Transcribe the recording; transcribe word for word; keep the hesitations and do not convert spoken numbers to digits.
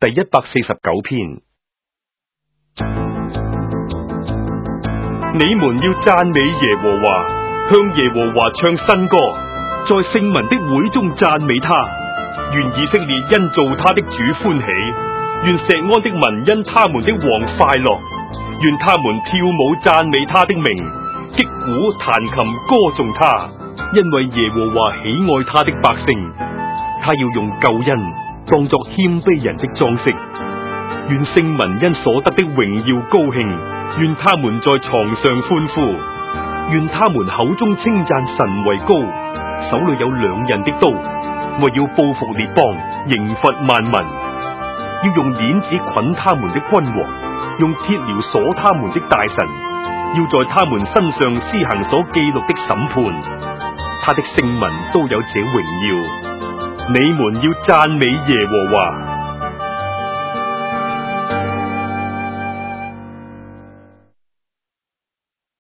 第一百四十九篇。你們要讚美耶和華，向耶和華唱新歌，在聖民的會中讚美他。願以色列因造他的主歡喜，願錫安的民因他們的王快樂。願他們跳舞讚美他的名，擊鼓彈琴歌頌他。因為耶和華喜愛他的百姓，他要用救恩當作謙卑人的裝飾。願聖民因所得的榮耀高興。願他們在床上歡呼，願他們口中稱讚神為高，手裏有兩刃的刀，為要報復列邦，刑罰萬民。要用鏈子捆他們的君王，用鐵鐐鎖他們的大臣，要在他們身上施行所記錄的審判。他的聖民都有這榮耀，你們要讚美耶和華。